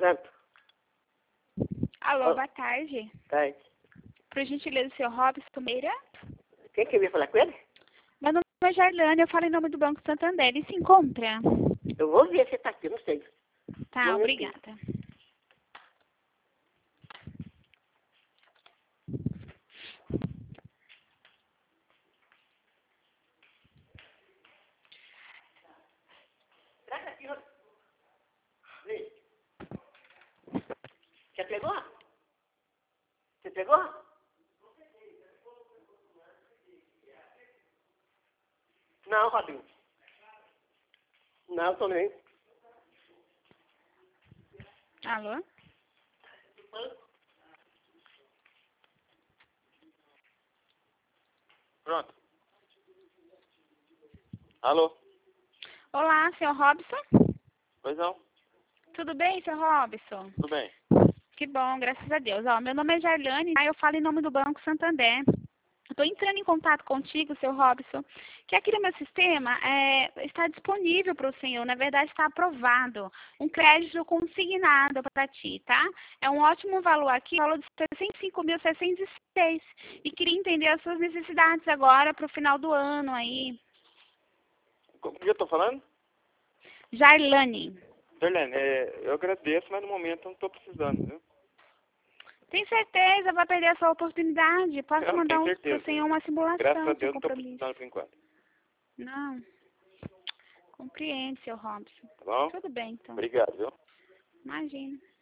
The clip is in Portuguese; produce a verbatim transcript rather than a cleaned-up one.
Pronto. Alô, Oh. boa tarde. Tarde. Por gentileza, o senhor Robson Meira? Quem que eu ia falar com ele? Meu nome é Jarlane, eu falo em nome do Banco Santander. Ele se encontra? Eu vou ver se tá aqui, não sei. Tá, Vamos ver obrigada. Traz aqui, ó. Vem. Já pegou? Você pegou? Não, Robinho. Não, também. Alô? Pronto. Alô? Olá, senhor Robson? Pois não? Tudo bem, senhor Robson? Tudo bem. Que bom, graças a Deus. Ó, meu nome é Jarlane, aí eu falo em nome do Banco Santander. Estou entrando em contato contigo, seu Robson, que aqui no meu sistema é, está disponível para o senhor, na verdade está aprovado, um crédito consignado para ti, tá? É um ótimo valor aqui, valor de sessenta e cinco mil seiscentos e seis. E queria entender as suas necessidades agora para o final do ano aí. O que eu tô falando? Jarlane. Darlene, é, eu agradeço, mas no momento eu não tô precisando, viu? Tem certeza? Vai perder essa oportunidade? Posso Eu mandar tenho um, para certeza. o senhor uma simulação Graças a sem Deus não tô compromisso. precisando por enquanto. Não. Compreende, seu Robson. Tá bom? Tudo bem, então. Obrigado, viu? Imagina.